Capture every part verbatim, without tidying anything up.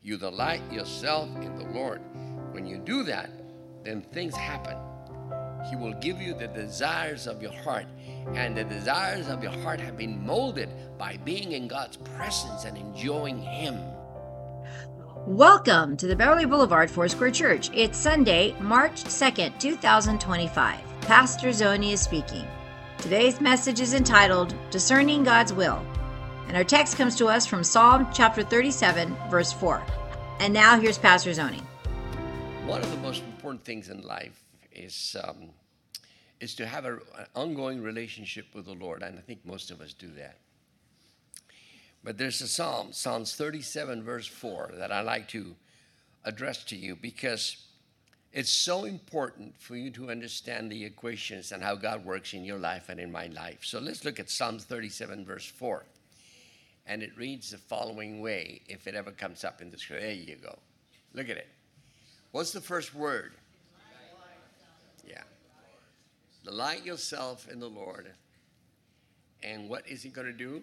You delight yourself in the Lord. When you do that, then things happen. He will give you the desires of your heart. And the desires of your heart have been molded by being in God's presence and enjoying Him. Welcome to the Beverly Boulevard Foursquare Church. It's Sunday, March second, two thousand twenty-five. Pastor Zoni is speaking. Today's message is entitled, Discerning God's Will. And our text comes to us from Psalm chapter thirty-seven, verse four. And now here's Pastor Zoni. One of the most important things in life is um, is to have a, an ongoing relationship with the Lord, and I think most of us do that. But there's a psalm, Psalms thirty-seven, verse four, that I like to address to you because it's so important for you to understand the equations and how God works in your life and in my life. So let's look at Psalms thirty-seven, verse four. And it reads the following way, if it ever comes up in the scripture. There you go. Look at it. What's the first word? Yeah. Delight yourself in the Lord. And what is He going to do?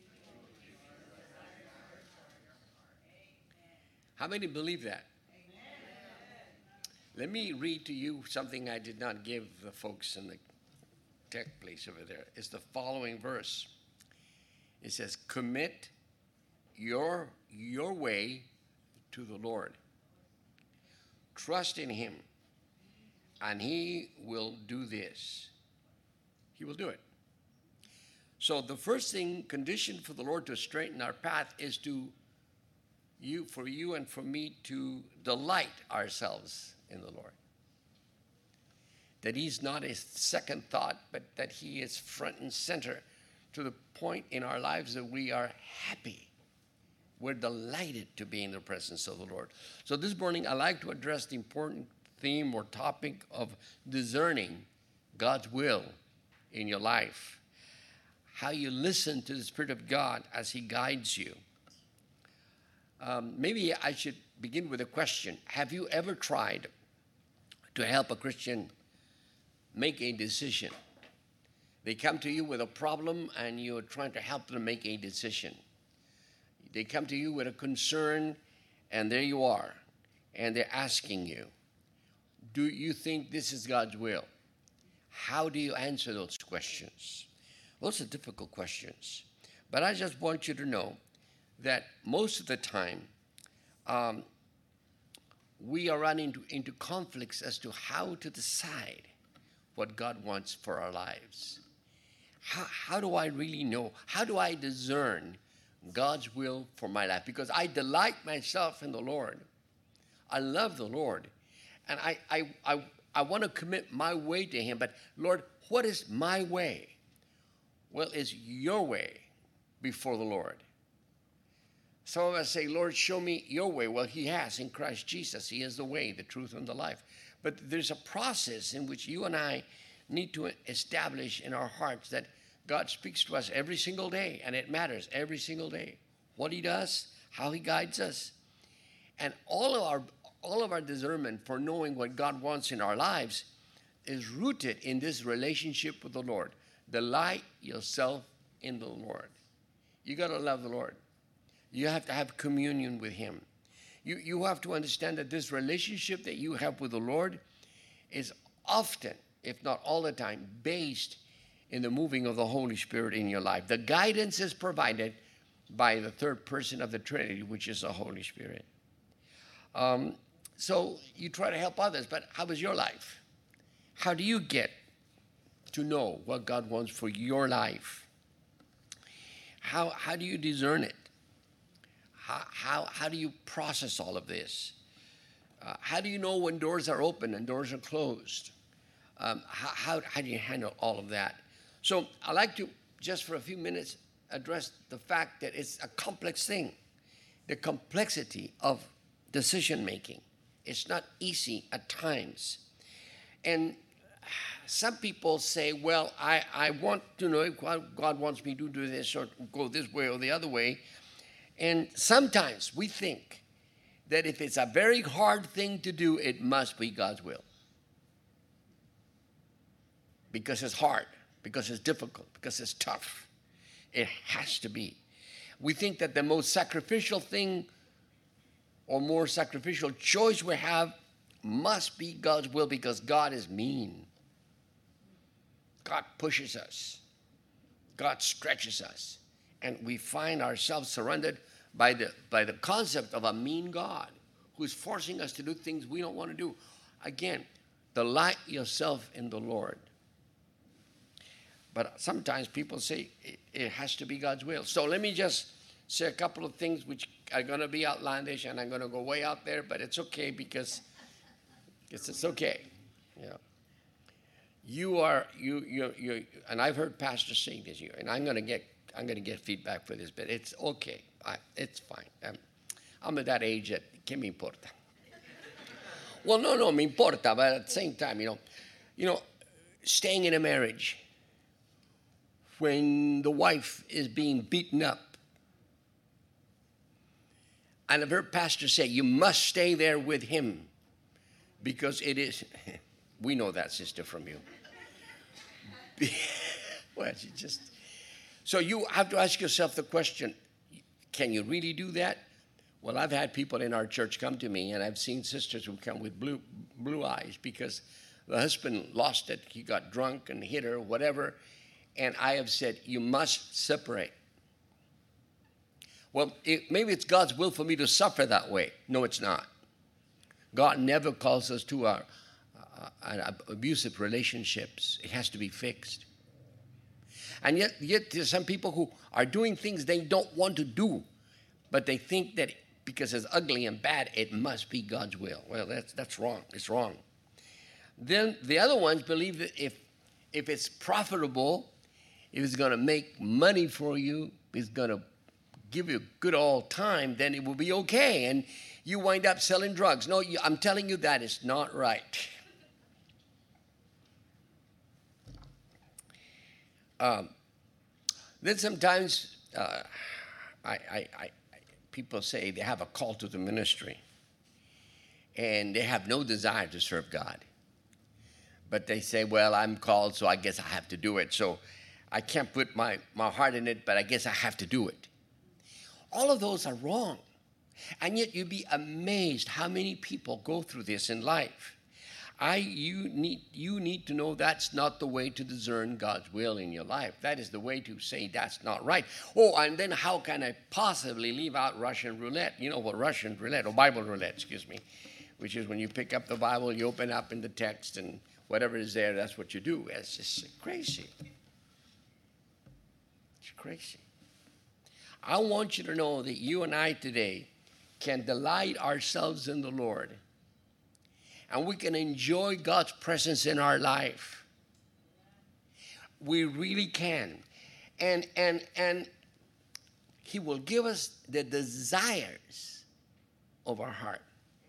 How many believe that? Let me read to you something I did not give the folks in the tech place over there. It's the following verse. It says, commit your, your way to the Lord. Trust in Him, and He will do this. He will do it. So the first thing, condition for the Lord to straighten our path is to you, for you and for me to delight ourselves in the Lord. That He's not a second thought, but that He is front and center to the point in our lives that we are happy. We're delighted to be in the presence of the Lord. So this morning, I'd like to address the important theme or topic of discerning God's will in your life. How you listen to the Spirit of God as He guides you. Um, maybe I should begin with a question. Have you ever tried to help a Christian make a decision? They come to you with a problem and you're trying to help them make a decision. They come to you with a concern and there you are. And they're asking you, do you think this is God's will? How do you answer those questions? Those are difficult questions. But I just want you to know that most of the time, um, we are running into, into conflicts as to how to decide what God wants for our lives. How, how do I really know? How do I discern God's will for my life? Because I delight myself in the Lord. I love the Lord. And I, I, I, I want to commit my way to Him. But Lord, what is my way? Well, it's your way before the Lord. Some of us say, Lord, show me your way. Well, He has in Christ Jesus. He is the way, the truth, and the life. But there's a process in which you and I need to establish in our hearts that God speaks to us every single day, and it matters every single day. What He does, how He guides us. And all of our all of our discernment for knowing what God wants in our lives is rooted in this relationship with the Lord. Delight yourself in the Lord. You got to love the Lord. You have to have communion with Him. You, you have to understand that this relationship that you have with the Lord is often, if not all the time, based in the moving of the Holy Spirit in your life. The guidance is provided by the third person of the Trinity, which is the Holy Spirit. Um, so you try to help others, but how is your life? How do you get to know what God wants for your life? How, how do you discern it? How, how, how do you process all of this? Uh, how do you know when doors are open and doors are closed? Um, how, how, how do you handle all of that? So I'd like to, just for a few minutes, address the fact that it's a complex thing. The complexity of decision-making. It's not easy at times. And some people say, well, I, I want to know if God wants me to do this or go this way or the other way. And sometimes we think that if it's a very hard thing to do, it must be God's will. Because it's hard, because it's difficult, because it's tough. It has to be. We think that the most sacrificial thing or more sacrificial choice we have must be God's will, because God is mean. God pushes us. God stretches us. And we find ourselves surrounded by the, by the concept of a mean God who's forcing us to do things we don't want to do. Again, delight yourself in the Lord. But sometimes people say it, it has to be God's will. So let me just say a couple of things which are going to be outlandish, and I'm going to go way out there, but it's okay because it's, it's okay. Yeah. You are, you, you, you, and I've heard pastors saying this, and I'm going to get, I'm going to get feedback for this, but it's okay. I, it's fine. I'm, I'm at that age that, ¿qué me importa? Well, no, no, me importa, but at the same time, you know, you know, staying in a marriage when the wife is being beaten up. And I've heard pastors say, you must stay there with him because it is, we know that, sister, from you. Well, she just, so you have to ask yourself the question, can you really do that? Well, I've had people in our church come to me, and I've seen sisters who come with blue blue eyes because the husband lost it. He got drunk and hit her, whatever. And I have said, you must separate. Well, it, maybe it's God's will for me to suffer that way. No, it's not. God never calls us to our uh, abusive relationships. It has to be fixed. And yet, yet there's some people who are doing things they don't want to do, but they think that because it's ugly and bad, it must be God's will. Well, that's that's wrong. It's wrong. Then the other ones believe that if if it's profitable, if it's going to make money for you, it's going to give you a good old time, then it will be okay. And you wind up selling drugs. No, you, I'm telling you that is not right. Um, then sometimes uh, I, I, I, people say they have a call to the ministry, and they have no desire to serve God. But they say, well, I'm called, so I guess I have to do it. So I can't put my, my heart in it, but I guess I have to do it. All of those are wrong. And yet you'd be amazed how many people go through this in life. I, you need, you need to know that's not the way to discern God's will in your life. That is the way to say that's not right. Oh, and then how can I possibly leave out Russian roulette? You know what Russian roulette, or Bible roulette, excuse me, which is when you pick up the Bible, you open up in the text, and whatever is there, that's what you do. It's just crazy. It's crazy. I want you to know that you and I today can delight ourselves in the Lord, and we can enjoy God's presence in our life. We really can. And, and, and He will give us the desires of our heart.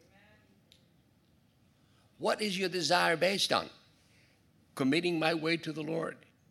What is your desire based on? Committing my way to the Lord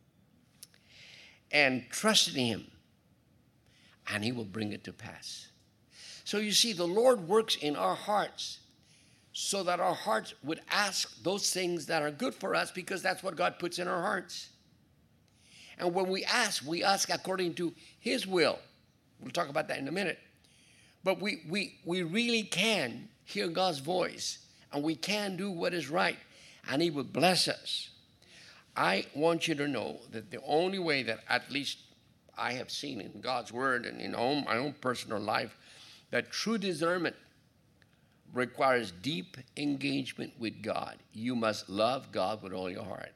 and trusting Him, and He will bring it to pass. So you see, the Lord works in our hearts so that our hearts would ask those things that are good for us, because that's what God puts in our hearts. And when we ask, we ask according to His will. We'll talk about that in a minute. But we, we, we really can hear God's voice, and we can do what is right, and He will bless us. I want you to know that the only way that at least I have seen in God's Word and in my own personal life, that true discernment requires deep engagement with God. You must love God with all your heart.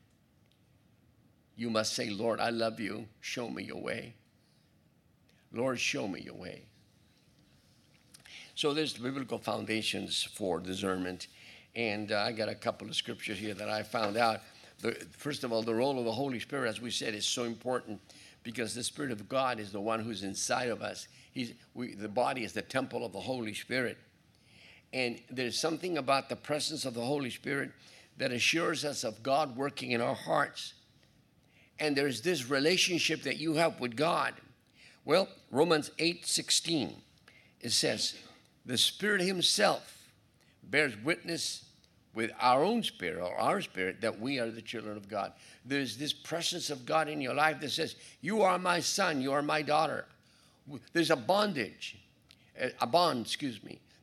You must say, Lord, I love you. Show me your way. Lord, show me your way. So there's the biblical foundations for discernment. And uh, I got a couple of scriptures here that I found out. The, first of all, the role of the Holy Spirit, as we said, is so important, because the Spirit of God is the one who's inside of us. He's, we, the body is the temple of the Holy Spirit. And there's something about the presence of the Holy Spirit that assures us of God working in our hearts. And there's this relationship that you have with God. Well, Romans eight sixteen, it says, the Spirit Himself bears witness with our own spirit, or our spirit, that we are the children of God. There's this presence of God in your life that says, you are my son, you are my daughter. There's a bondage, a bond, excuse me,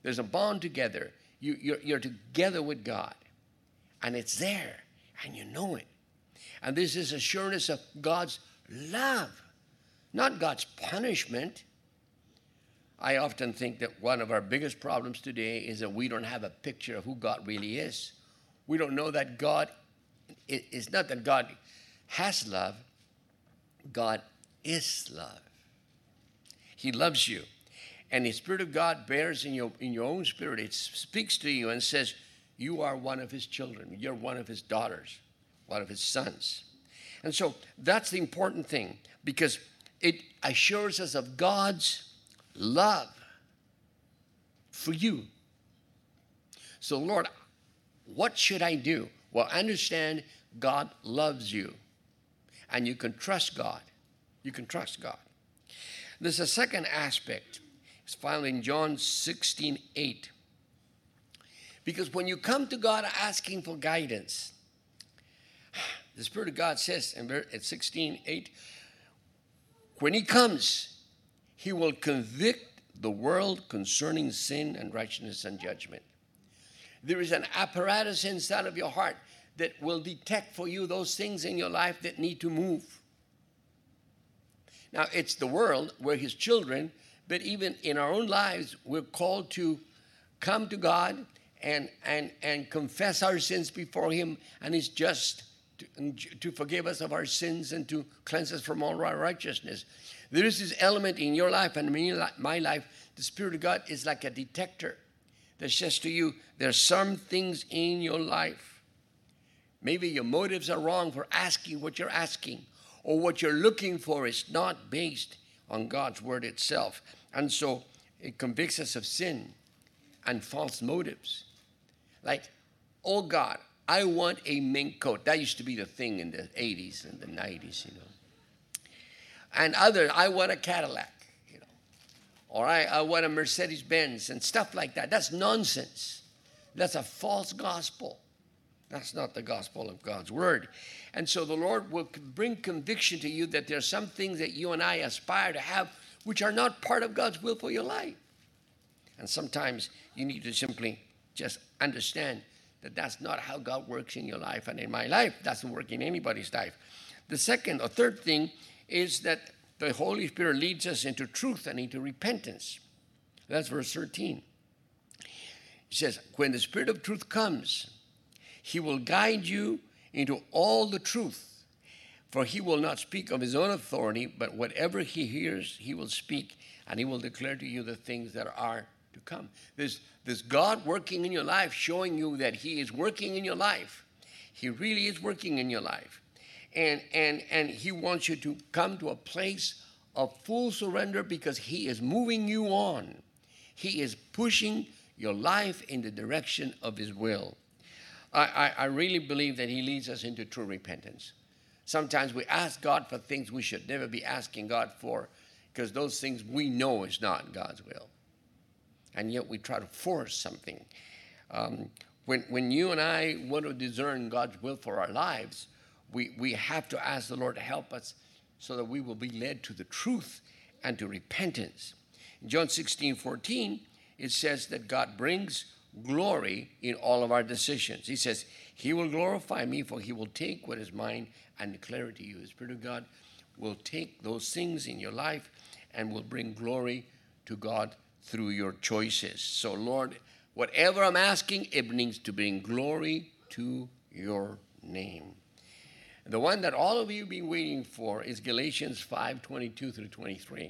There's a bond together. You, you're, you're together with God. And it's there. And you know it. And this is assurance of God's love, not God's punishment. I often think that one of our biggest problems today is that we don't have a picture of who God really is. We don't know that God, it's not that God has love, God is love. He loves you. And the Spirit of God bears in your, in your own spirit. It speaks to you and says, you are one of his children. You're one of his daughters, one of his sons. And so that's the important thing, because it assures us of God's love for you. So, Lord, what should I do? Well, understand God loves you, and you can trust God. You can trust God. There's a second aspect. It's found in John sixteen eight. Because when you come to God asking for guidance, the Spirit of God says in sixteen eight, when he comes, he will convict the world concerning sin and righteousness and judgment. There is an apparatus inside of your heart that will detect for you those things in your life that need to move. Now, it's the world, we're his children, but even in our own lives, we're called to come to God and, and, and confess our sins before him, and he's just to, to forgive us of our sins and to cleanse us from all unrighteousness. There is this element in your life and my life. The Spirit of God is like a detector that says to you, there's some things in your life. Maybe your motives are wrong for asking what you're asking, or what you're looking for is not based on God's word itself. And so it convicts us of sin and false motives. Like, oh God, I want a mink coat. That used to be the thing in the eighties and the nineties, you know. And other, I want a Cadillac, you know. Or I, I want a Mercedes-Benz and stuff like that. That's nonsense. That's a false gospel. That's not the gospel of God's word. And so the Lord will bring conviction to you that there are some things that you and I aspire to have which are not part of God's will for your life. And sometimes you need to simply just understand that that's not how God works in your life and in my life. That doesn't work in anybody's life. The second or third thing is that the Holy Spirit leads us into truth and into repentance. That's verse thirteen. It says, when the Spirit of truth comes, he will guide you into all the truth, for he will not speak of his own authority, but whatever he hears, he will speak, and he will declare to you the things that are to come. There's, there's God working in your life, showing you that he is working in your life. He really is working in your life. And, and, and he wants you to come to a place of full surrender because he is moving you on. He is pushing your life in the direction of his will. I, I, I really believe that he leads us into true repentance. Sometimes we ask God for things we should never be asking God for because those things we know is not God's will. And yet we try to force something. Um, when, when you and I want to discern God's will for our lives, we, we have to ask the Lord to help us so that we will be led to the truth and to repentance. In John sixteen fourteen, it says that God brings glory in all of our decisions. He says, he will glorify me, for he will take what is mine and declare it to you. The Spirit of God will take those things in your life and will bring glory to God through your choices. So, Lord, whatever I'm asking, it needs to bring glory to your name. The one that all of you have been waiting for is Galatians five twenty-two through twenty-three.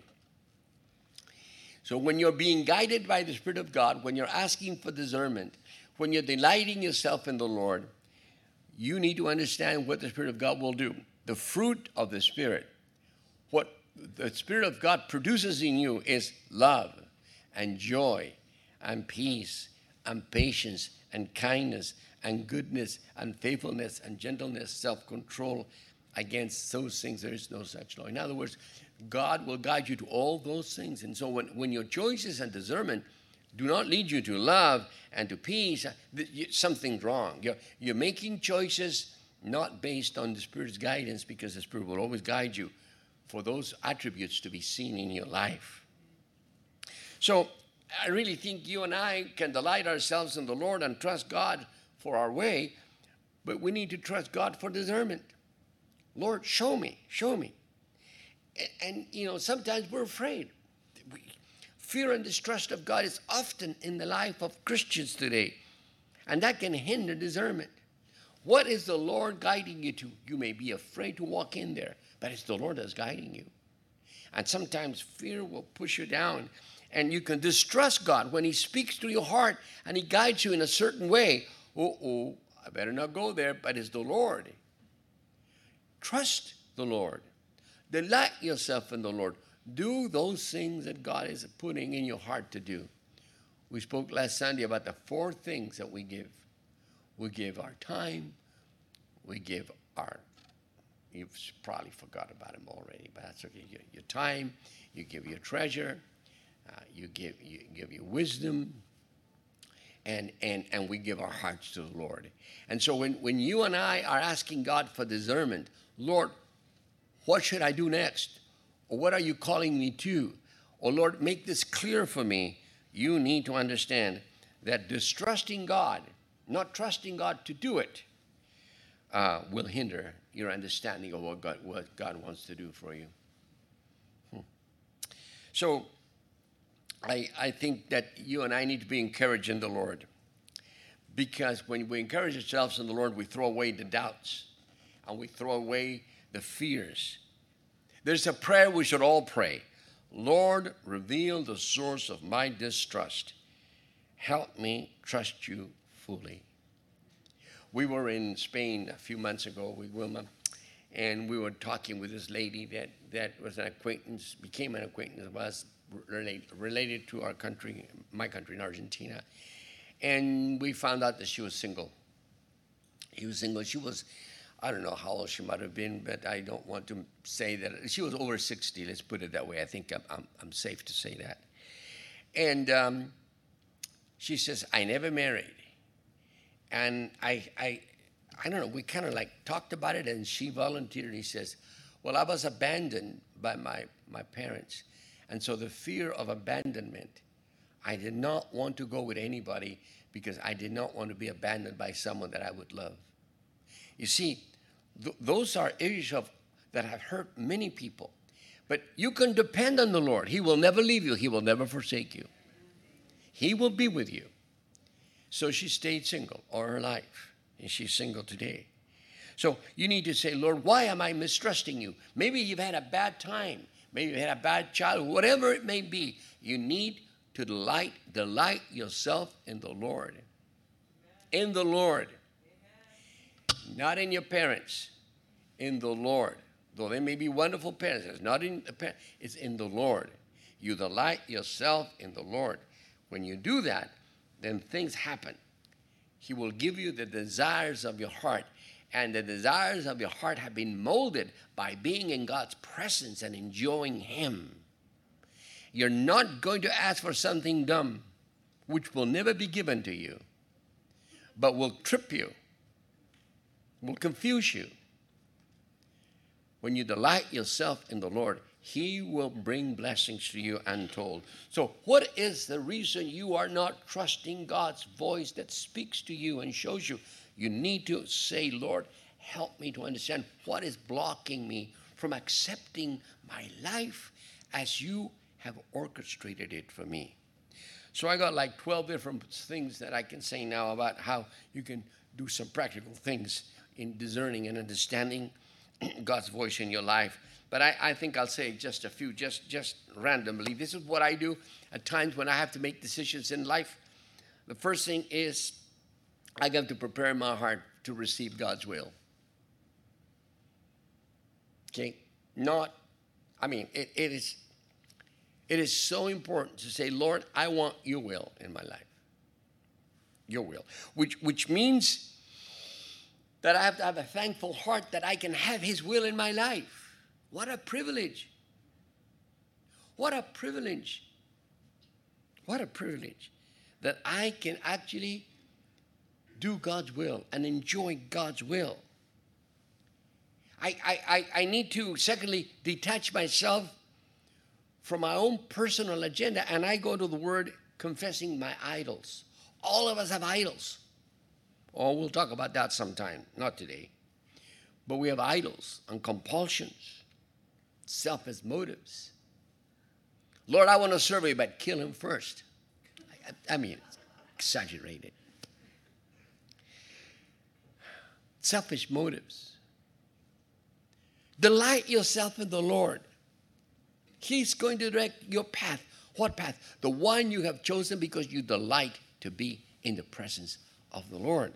So when you're being guided by the Spirit of God, when you're asking for discernment, when you're delighting yourself in the Lord, you need to understand what the Spirit of God will do. The fruit of the Spirit, what the Spirit of God produces in you is love and joy and peace and patience and kindness and goodness and faithfulness and gentleness, self-control. Against those things there is no such law. In other words, God will guide you to all those things. And so when, when your choices and discernment do not lead you to love and to peace, something's wrong. You're, you're making choices not based on the Spirit's guidance, because the Spirit will always guide you for those attributes to be seen in your life. So I really think you and I can delight ourselves in the Lord and trust God for our way, but we need to trust God for discernment. Lord, show me, show me. And, and you know, sometimes we're afraid. We, fear and distrust of God is often in the life of Christians today, and that can hinder discernment. What is the Lord guiding you to? You may be afraid to walk in there, but it's the Lord that's guiding you. And sometimes fear will push you down, and you can distrust God when he speaks to your heart and he guides you in a certain way. Uh-oh, I better not go there, but it's the Lord. Trust the Lord. Delight yourself in the Lord. Do those things that God is putting in your heart to do. We spoke last Sunday about the four things that we give. We give our time. We give our, you've probably forgot about them already, but that's okay. Your, your time, you give your treasure, uh, you give you give your wisdom, and, and, and we give our hearts to the Lord. And so when, when you and I are asking God for discernment, Lord, what should I do next? Or what are you calling me to? Or Lord, make this clear for me. You need to understand that distrusting God, not trusting God to do it, uh, will hinder your understanding of what God, what God wants to do for you. Hmm. So I, I think that you and I need to be encouraged in the Lord. Because when we encourage ourselves in the Lord, we throw away the doubts and we throw away the fears. There's a prayer we should all pray. Lord, reveal the source of my distrust. Help me trust you fully. We were in Spain a few months ago with Wilma, and we were talking with this lady that, that was an acquaintance, became an acquaintance of us, related, related to our country, my country in Argentina. And we found out that she was single. He was single. She was, I don't know how old she might have been, but I don't want to say that. She was over sixty, let's put it that way. I think I'm, I'm, I'm safe to say that. And um, she says, I never married. And I, I, I don't know, we kind of like talked about it, and she volunteered. He says, well, I was abandoned by my, my parents. And so the fear of abandonment, I did not want to go with anybody because I did not want to be abandoned by someone that I would love. You see, th- those are issues of, that have hurt many people. But you can depend on the Lord. He will never leave you. He will never forsake you. He will be with you. So she stayed single all her life, and she's single today. So you need to say, Lord, why am I mistrusting you? Maybe you've had a bad time. Maybe you've had a bad childhood. Whatever it may be, you need to delight, delight yourself in the Lord. In the Lord. Not in your parents, in the Lord. Though they may be wonderful parents, it's not in the parents, it's in the Lord. You delight yourself in the Lord. When you do that, then things happen. He will give you the desires of your heart. And the desires of your heart have been molded by being in God's presence and enjoying Him. You're not going to ask for something dumb, which will never be given to you, but will trip you, will confuse you. When you delight yourself in the Lord, He will bring blessings to you untold. So what is the reason you are not trusting God's voice that speaks to you and shows you? You need to say, Lord, help me to understand what is blocking me from accepting my life as you have orchestrated it for me. So I got like twelve different things that I can say now about how you can do some practical things in discerning and understanding God's voice in your life. But I, I think I'll say just a few, just, just randomly. This is what I do at times when I have to make decisions in life. The first thing is I got to prepare my heart to receive God's will. Okay? Not, I mean, it, it is it is so important to say, Lord, I want your will in my life. Your will. Which which means that I have to have a thankful heart that I can have His will in my life. What a privilege. What a privilege. What a privilege that I can actually do God's will and enjoy God's will. I, I, I, I need to, secondly, detach myself from my own personal agenda, and I go to the Word confessing my idols. All of us have idols. Oh, we'll talk about that sometime, not today. But we have idols and compulsions, selfish motives. Lord, I want to serve you, but kill him first. I, I mean, it's exaggerated. Selfish motives. Delight yourself in the Lord. He's going to direct your path. What path? The one you have chosen because you delight to be in the presence of the Lord.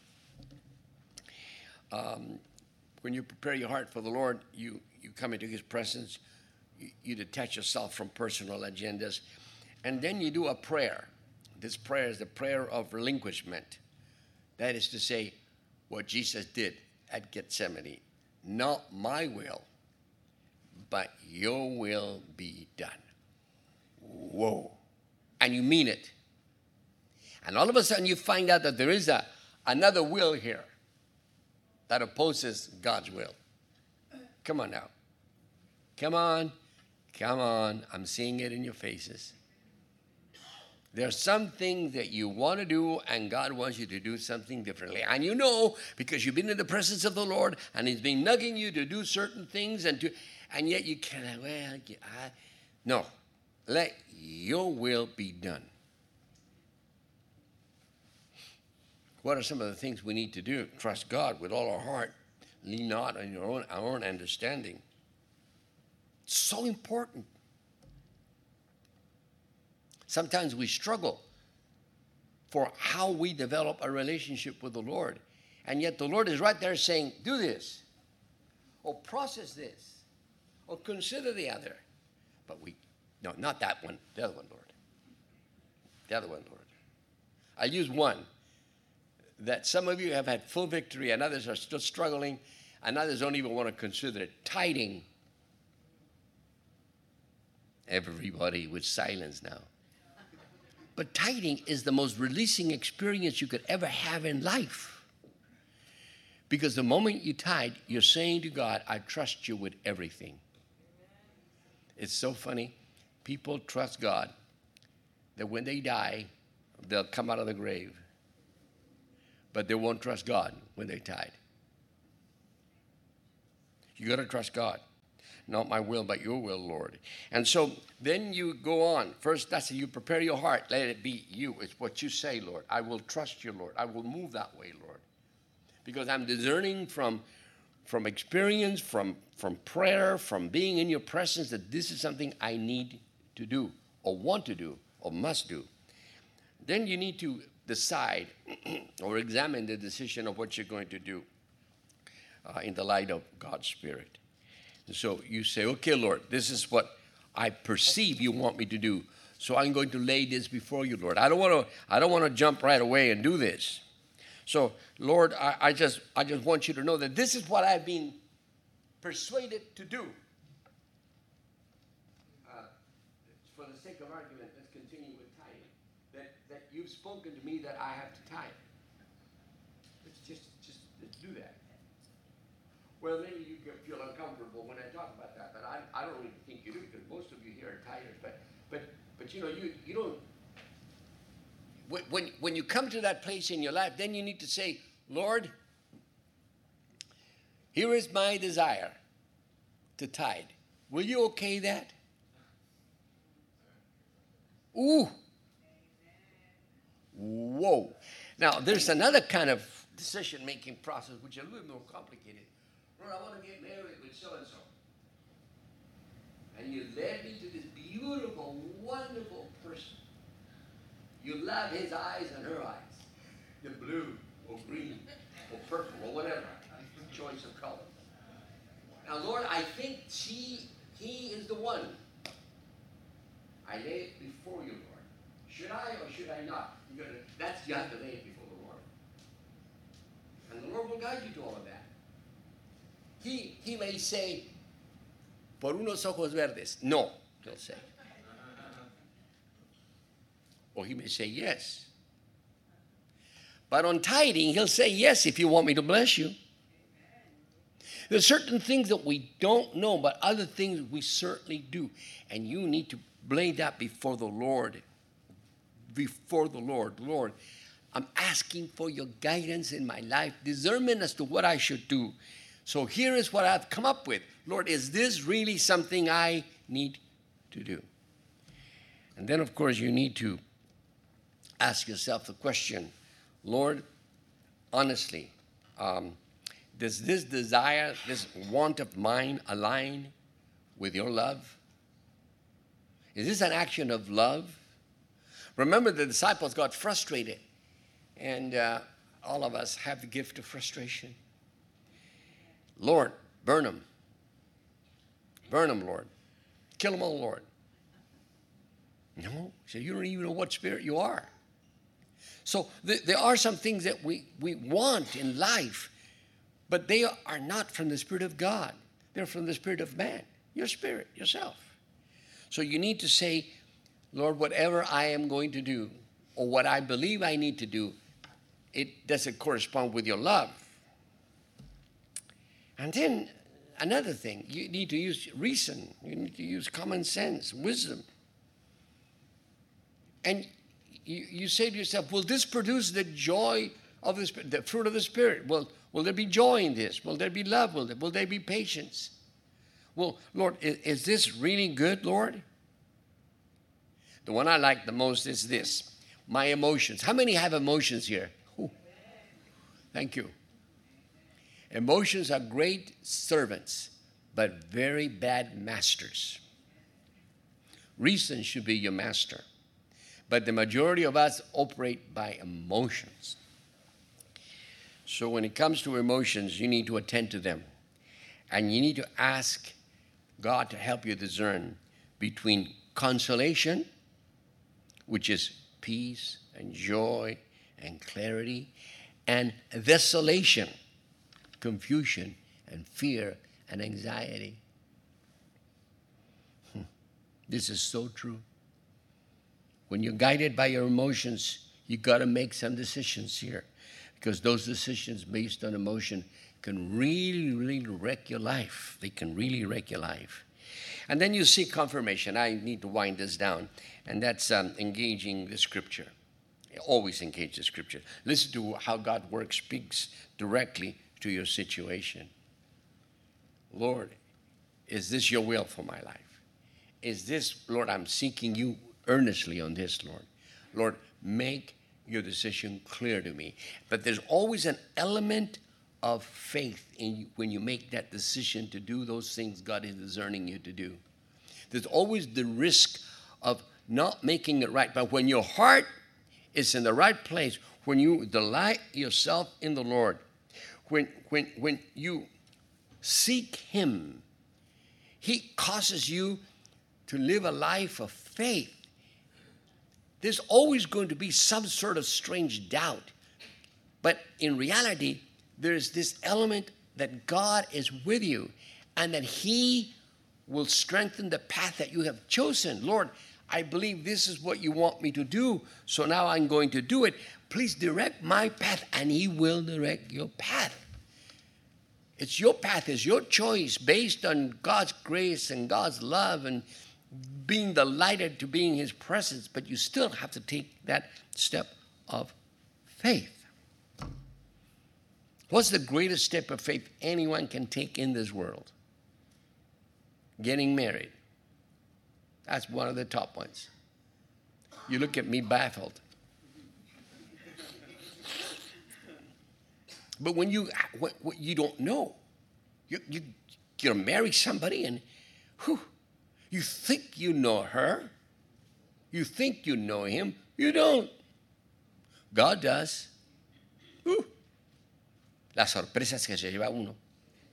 Um, when you prepare your heart for the Lord, you, you come into his presence, you, you detach yourself from personal agendas, and then you do a prayer. This prayer is the prayer of relinquishment. That is to say, what Jesus did at Gethsemane. Not my will, but your will be done. Whoa. And you mean it. And all of a sudden you find out that there is a another will here that opposes God's will. Come on now. Come on. Come on. I'm seeing it in your faces. There are some things that you want to do, and God wants you to do something differently. And you know, because you've been in the presence of the Lord, and he's been nudging you to do certain things, and to, and yet you can't, well, I, no. Let your will be done. What are some of the things we need to do? Trust God with all our heart. Lean not on your own, our own understanding. It's so important. Sometimes we struggle for how we develop a relationship with the Lord. And yet the Lord is right there saying, do this, or process this, or consider the other. But we, no, not that one, the other one, Lord. The other one, Lord. I'll use one that some of you have had full victory, and others are still struggling, and others don't even want to consider it. Tithing. Everybody with silence now. But tithing is the most releasing experience you could ever have in life. Because the moment you tithe, you're saying to God, I trust you with everything. It's so funny. People trust God that when they die, they'll come out of the grave. But they won't trust God when they tithe. You got to trust God. Not my will, but your will, Lord. And so then you go on. First, that's you prepare your heart. Let it be you. It's what you say, Lord. I will trust you, Lord. I will move that way, Lord. Because I'm discerning from, from experience, from, from prayer, from being in your presence, that this is something I need to do, or want to do, or must do. Then you need to decide or examine the decision of what you're going to do uh, in the light of God's Spirit. So you say, okay, Lord, this is what I perceive you want me to do. So I'm going to lay this before you, Lord. I don't want to, I don't want to jump right away and do this. So, Lord, I, I just I just want you to know that this is what I've been persuaded to do. Uh, for the sake of argument, let's continue with tithing. That that you've spoken to me that I have to tithe. Let's just just let's do that. Well, maybe you feel uncomfortable when I talk about that, but I, I don't really think you do, because most of you here are tithers. But but but you know you you don't. When when when you come to that place in your life, then you need to say, Lord, here is my desire to tithe. Will you okay that? Ooh. Whoa. Now there's another kind of decision-making process which is a little more complicated. Lord, I want to get married with so-and-so. And you led me to this beautiful, wonderful person. You love his eyes and her eyes. The blue or green or purple or whatever choice of color. Now, Lord, I think she, he is the one. I lay it before you, Lord. Should I or should I not? You're gonna, that's, you have to lay it before the Lord. And the Lord will guide you to all of that. He, he may say, por unos ojos verdes. No, he'll say. Or he may say yes. But on tithing, he'll say yes if you want me to bless you. There's certain things that we don't know, but other things we certainly do. And you need to lay that before the Lord. before the Lord. Lord, I'm asking for your guidance in my life, discernment as to what I should do. So here is what I've come up with. Lord, is this really something I need to do? And then, of course, you need to ask yourself the question, Lord, honestly, um, does this desire, this want of mine align with your love? Is this an action of love? Remember, the disciples got frustrated, and uh, all of us have the gift of frustration. Lord, burn them. Burn them, Lord. Kill them all, Lord. No, so you don't even know what spirit you are. So th- there are some things that we, we want in life, but they are not from the Spirit of God. They're from the spirit of man, your spirit, yourself. So you need to say, Lord, whatever I am going to do, or what I believe I need to do, it doesn't correspond with your love. And then another thing, you need to use reason. You need to use common sense, wisdom. And you, you say to yourself, will this produce the joy of the Spirit, the fruit of the Spirit? Will, will there be joy in this? Will there be love? Will there, will there be patience? Well, Lord, is, is this really good, Lord? The one I like the most is this, my emotions. How many have emotions here? Ooh. Thank you. Emotions are great servants, but very bad masters. Reason should be your master. But the majority of us operate by emotions. So when it comes to emotions, you need to attend to them. And you need to ask God to help you discern between consolation, which is peace and joy and clarity, and desolation, confusion and fear and anxiety. Hmm. This is so true. When you're guided by your emotions, you got to make some decisions here, because those decisions based on emotion can really, really wreck your life. They can really wreck your life. And then you seek confirmation. I need to wind this down, and that's um, engaging the Scripture. Always engage the Scripture. Listen to how God works, speaks directly to your situation. Lord, is this your will for my life? Is this, Lord, I'm seeking you earnestly on this, Lord. Lord, make your decision clear to me. But there's always an element of faith in you when you make that decision to do those things God is discerning you to do. There's always the risk of not making it right. But when your heart is in the right place, when you delight yourself in the Lord, when when when you seek Him, He causes you to live a life of faith. There's always going to be some sort of strange doubt. But in reality, there's this element that God is with you and that He will strengthen the path that you have chosen. Lord, I believe this is what you want me to do, so now I'm going to do it. Please direct my path, and He will direct your path. It's your path, it's your choice based on God's grace and God's love and being delighted to be in His presence, but you still have to take that step of faith. What's the greatest step of faith anyone can take in this world? Getting married. That's one of the top ones. You look at me baffled. But when you what, what you don't know, you you you marry somebody and whew, you think you know her, you think you know him, you don't. God does. Whew. Las sorpresas que se lleva uno.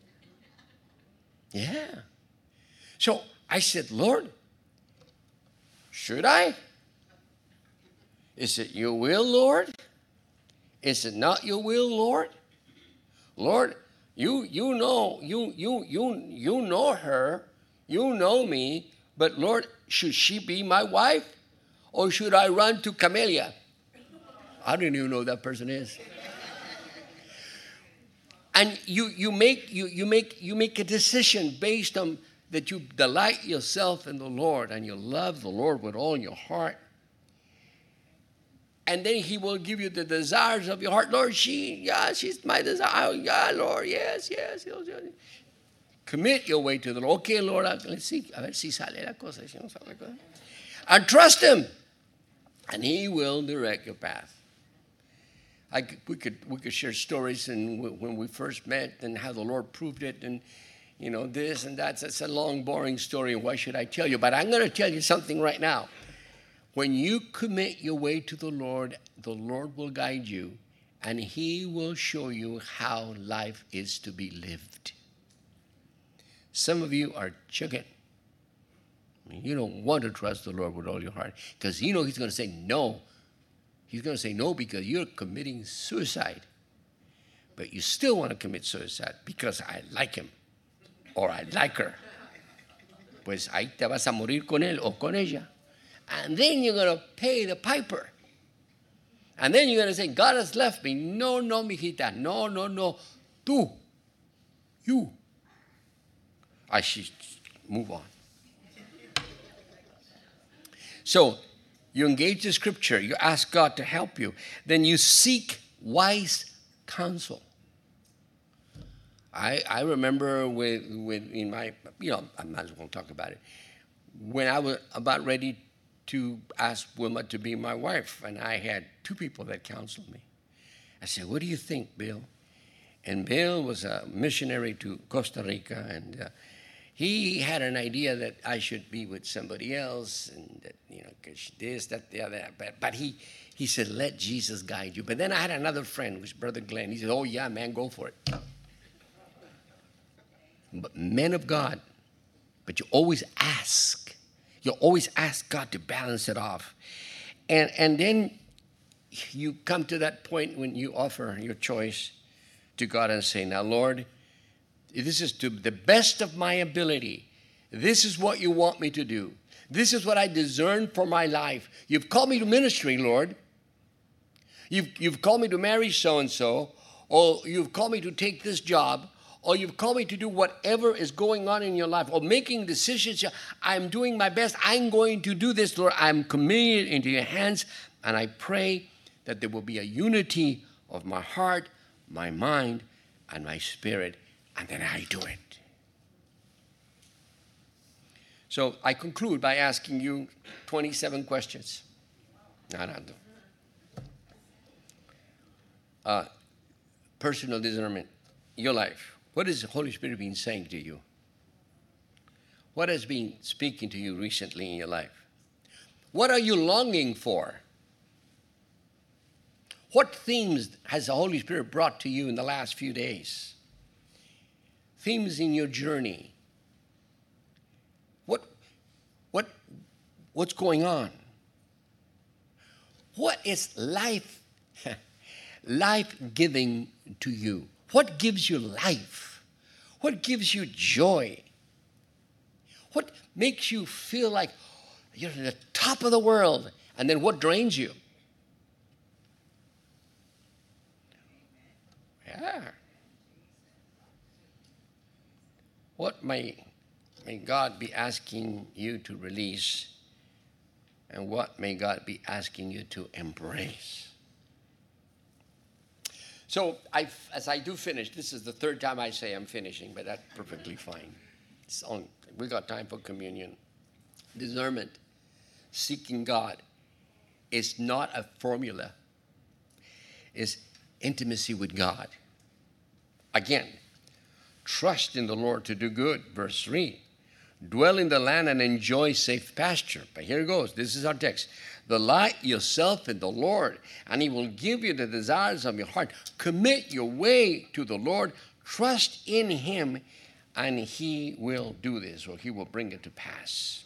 Yeah. So I said, Lord, should I? Is it your will, Lord? Is it not your will, Lord? Lord, you you know, you you you you know her, you know me, but Lord, should she be my wife? Or should I run to Camellia? I don't even know who that person is. And you you make you you make you make a decision based on that you delight yourself in the Lord and you love the Lord with all your heart. And then he will give you the desires of your heart. Lord, she, yeah, she's my desire. Yeah, Lord, yes, yes. yes, yes. Commit your way to the Lord. Okay, Lord, let's see. A ver si sale la cosa. Si no sale la cosa. And trust him. And he will direct your path. I, we could we could share stories and w- when we first met and how the Lord proved it and, you know, this and that. It's a long, boring story. Why should I tell you? But I'm going to tell you something right now. When you commit your way to the Lord, the Lord will guide you, and he will show you how life is to be lived. Some of you are chicken. I mean, you don't want to trust the Lord with all your heart because you know he's going to say no. He's going to say no because you're committing suicide. But you still want to commit suicide because I like him or I like her. Pues ahí te vas a morir con él o con ella. And then you're going to pay the piper. And then you're going to say, God has left me. No, no, mijita. No, no, no. Tú. You. I should move on. So, you engage the scripture. You ask God to help you. Then you seek wise counsel. I, I remember with, with in my, you know, I might as well talk about it. When I was about ready to ask Wilma to be my wife, and I had two people that counseled me. I said, what do you think, Bill? And Bill was a missionary to Costa Rica, and uh, he had an idea that I should be with somebody else, and that, you know, cause this, that, the other. But, but he, he said, let Jesus guide you. But then I had another friend, was Brother Glenn. He said, oh, yeah, man, go for it. But men of God, but you always ask. You always ask God to balance it off. And, and then you come to that point when you offer your choice to God and say, now, Lord, this is to the best of my ability. This is what you want me to do. This is what I discern for my life. You've called me to ministry, Lord. You've, you've called me to marry so-and-so, or you've called me to take this job, or you've called me to do whatever is going on in your life, or making decisions. I'm doing my best. I'm going to do this, Lord. I'm committed into your hands, and I pray that there will be a unity of my heart, my mind, and my spirit, and then I do it. So I conclude by asking you twenty-seven questions. No, no, no. Uh, personal discernment, your life. What has the Holy Spirit been saying to you? What has been speaking to you recently in your life? What are you longing for? What themes has the Holy Spirit brought to you in the last few days? Themes in your journey. What, what, what's going on? What is life, life-giving to you? What gives you life? What gives you joy? What makes you feel like you're at the top of the world? And then what drains you? Yeah. What may, may God be asking you to release? And what may God be asking you to embrace? So I, as I do finish, this is the third time I say I'm finishing, but that's perfectly fine. It's on, we got time for communion. Discernment, seeking God, is not a formula. It's intimacy with God. Again, trust in the Lord to do good. Verse three. Dwell in the land and enjoy safe pasture. But here it goes. This is our text. Delight yourself in the Lord, and he will give you the desires of your heart. Commit your way to the Lord. Trust in him, and he will do this, or he will bring it to pass.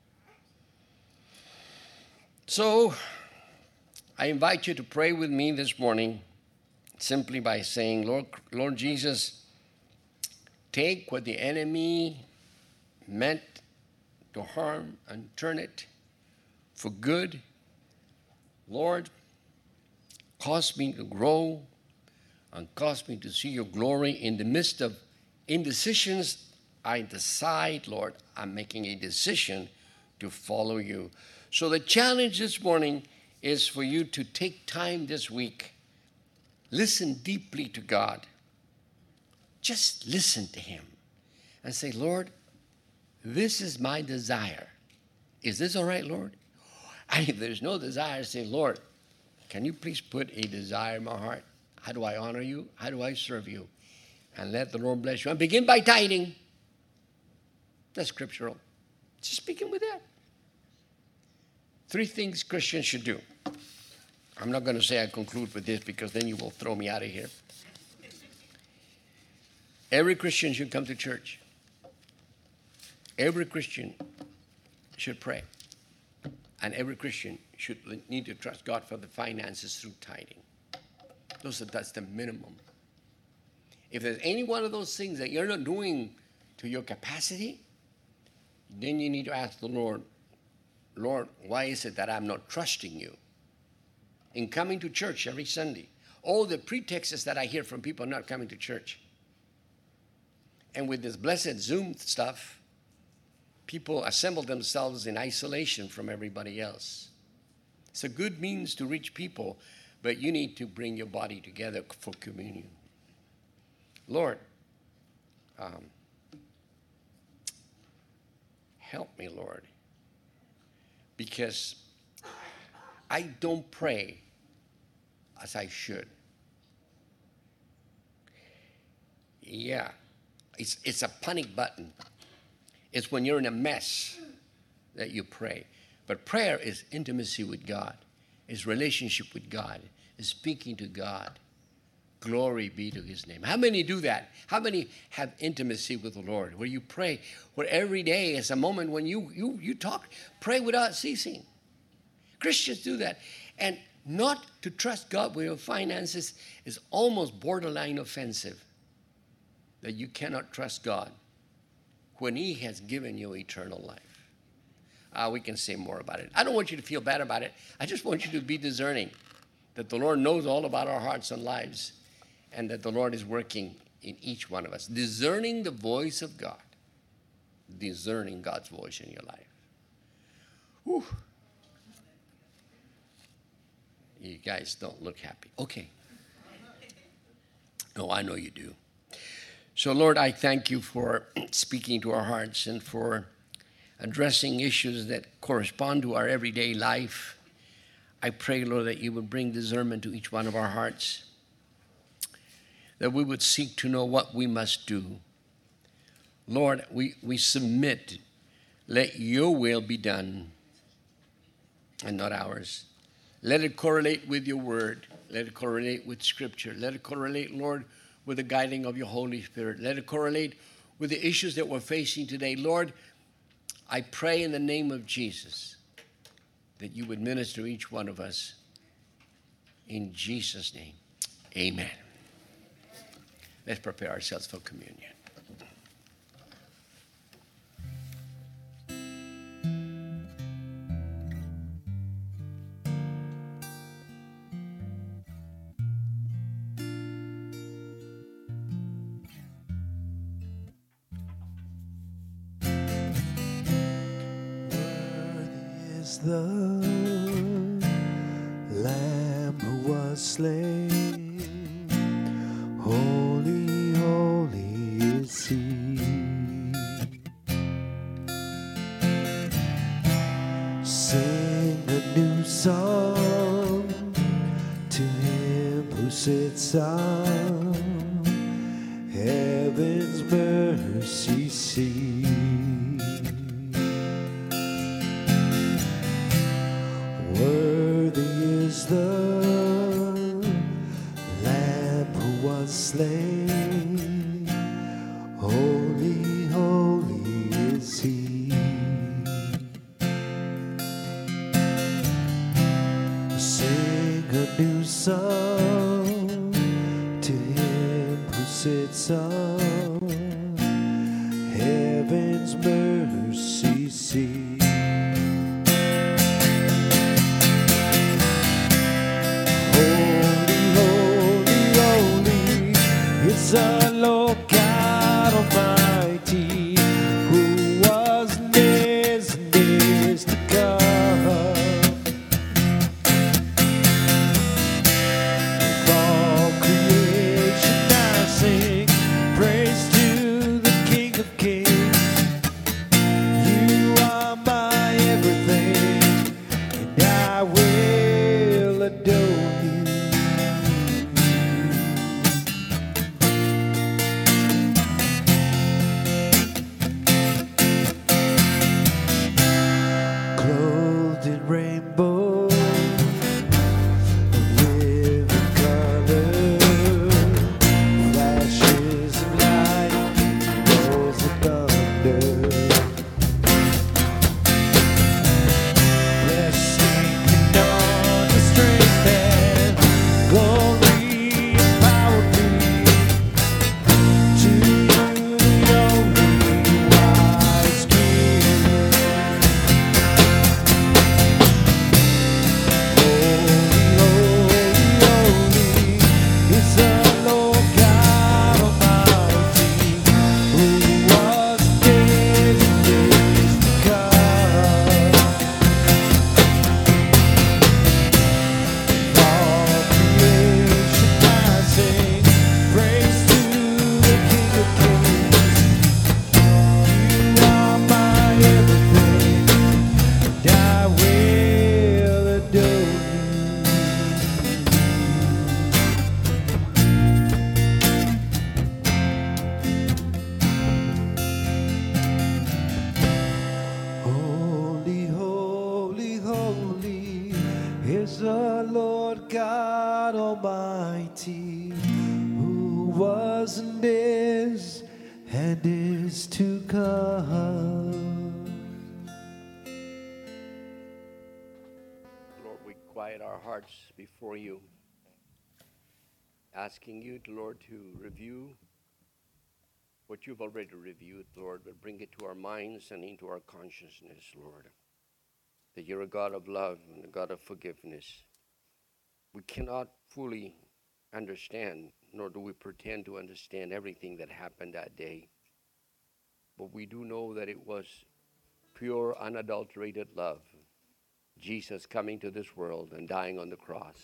So, I invite you to pray with me this morning simply by saying, Lord, Lord Jesus, take what the enemy meant to harm and turn it for good. Lord, cause me to grow and cause me to see your glory in the midst of indecisions. I decide, Lord, I'm making a decision to follow you. So the challenge this morning is for you to take time this week, listen deeply to God. Just listen to Him and say, Lord, this is my desire. Is this all right, Lord? And if there's no desire, say, Lord, can you please put a desire in my heart? How do I honor you? How do I serve you? And let the Lord bless you. And begin by tithing. That's scriptural. Just begin with that. Three things Christians should do. I'm not going to say I conclude with this because then you will throw me out of here. Every Christian should come to church. Every Christian should pray. And every Christian should need to trust God for the finances through tithing. Those are, that's the minimum. If there's any one of those things that you're not doing to your capacity, then you need to ask the Lord, Lord, why is it that I'm not trusting you in coming to church every Sunday? All the pretexts that I hear from people not coming to church. And with this blessed Zoom stuff, people assemble themselves in isolation from everybody else. It's a good means to reach people, but you need to bring your body together for communion. Lord, um, help me, Lord, because I don't pray as I should. Yeah, it's, it's a panic button. It's when you're in a mess that you pray. But prayer is intimacy with God, is relationship with God, is speaking to God. Glory be to His name. How many do that? How many have intimacy with the Lord, where you pray, where every day is a moment when you, you, you talk, pray without ceasing? Christians do that. And not to trust God with your finances is almost borderline offensive, that you cannot trust God when He has given you eternal life. Uh, we can say more about it. I don't want you to feel bad about it. I just want you to be discerning that the Lord knows all about our hearts and lives, and that the Lord is working in each one of us. Discerning the voice of God. Discerning God's voice in your life. Whew. You guys don't look happy. Okay. No, I know you do. So, Lord, I thank you for speaking to our hearts and for addressing issues that correspond to our everyday life. I pray, Lord, that you would bring discernment to each one of our hearts, that we would seek to know what we must do. Lord, we, we submit. Let your will be done and not ours. Let it correlate with your word. Let it correlate with Scripture. Let it correlate, Lord, with the guiding of your Holy Spirit. Let it correlate with the issues that we're facing today. Lord, I pray in the name of Jesus that you would minister to each one of us. In Jesus' name, amen. Let's prepare ourselves for communion. The Lamb who was slain, holy, holy is He. Sing a new song to Him who sits on heaven's mercy seat. The Lamb who was slain, holy, holy is He. Sing a new song to Him who sits on heaven's mercy seat. The Lord God Almighty, who was and is and is to come. Almighty, who was and is and is to come. Lord, we quiet our hearts before you, asking you, Lord, to review what you've already reviewed, Lord, but bring it to our minds and into our consciousness, Lord, that you're a God of love and a God of forgiveness. We cannot fully understand, nor do we pretend to understand everything that happened that day, but we do know that it was pure, unadulterated love, Jesus coming to this world and dying on the cross.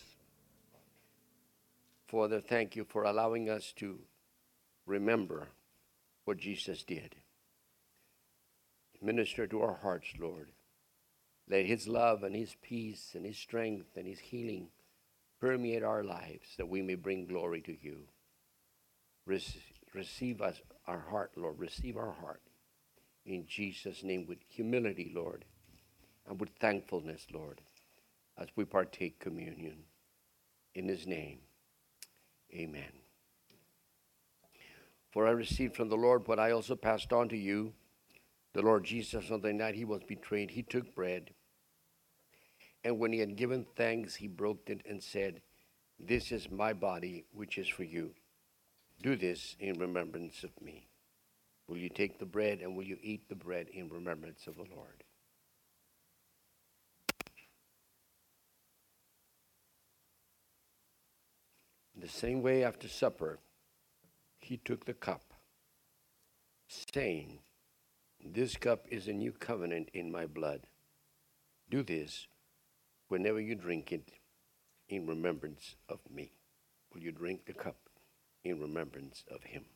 Father, thank you for allowing us to remember what Jesus did. Minister to our hearts, Lord. Let his love and his peace and his strength and his healing permeate our lives, that we may bring glory to you. Rece- receive us, our heart, Lord. Receive our heart. In Jesus' name, with humility, Lord, and with thankfulness, Lord, as we partake communion. In his name, amen. For I received from the Lord what I also passed on to you. The Lord Jesus, on the night he was betrayed, he took bread. And when he had given thanks, he broke it and said, "This is my body, which is for you. Do this in remembrance of me." Will you take the bread and will you eat the bread in remembrance of the Lord? In the same way, after supper, he took the cup, saying, "This cup is a new covenant in my blood. Do this whenever you drink it in remembrance of me." Will you drink the cup in remembrance of him?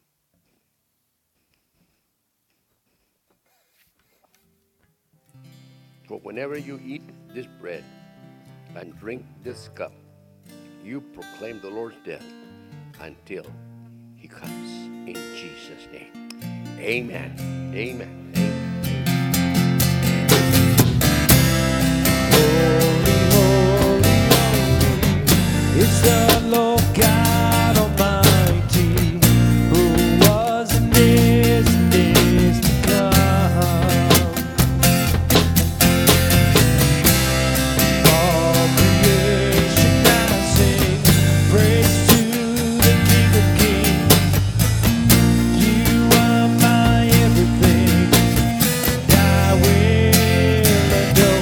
For whenever you eat this bread and drink this cup, you proclaim the Lord's death until he comes. In Jesus' name. Amen. Amen. Holy, holy, holy, it's the Lord God Almighty, who was and is and is to come. All creation now sing praise to the King of Kings. You are my everything, and I will adore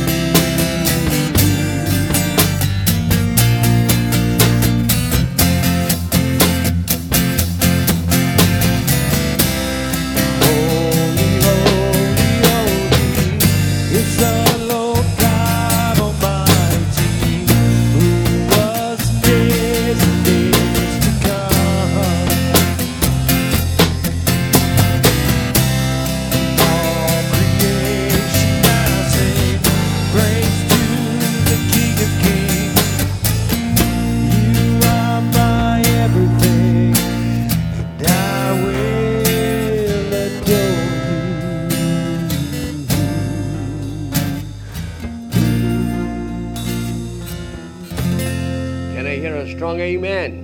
Holy, holy, holy, it's the Lord God Almighty, who was and is and is to come. All creation now sing praise to the King of Kings. You are my everything, and I will adore Can I hear a strong amen?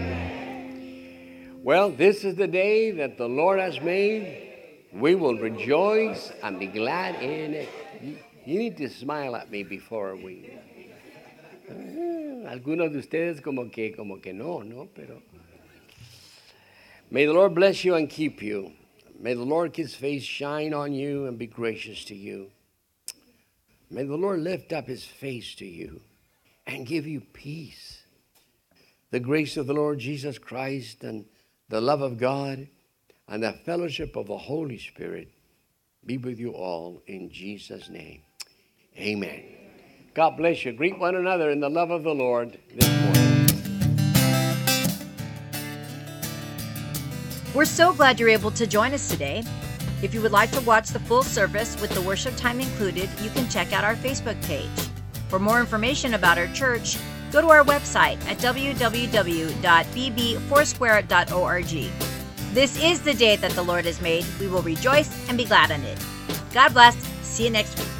Well, this is the day that the Lord has made. We will rejoice and be glad in it. You, you need to smile at me before we... Ah, algunos de ustedes como que, como que no, no, pero... May the Lord bless you and keep you. May the Lord his face shine on you and be gracious to you. May the Lord lift up his face to you and give you peace. The grace of the Lord Jesus Christ and the love of God and the fellowship of the Holy Spirit be with you all in Jesus' name. Amen. God bless you. Greet one another in the love of the Lord this morning. We're so glad you're able to join us today. If you would like to watch the full service with the worship time included, you can check out our Facebook page. For more information about our church, go to our website at w w w dot b b foursquare dot org. This is the day that the Lord has made. We will rejoice and be glad in it. God bless. See you next week.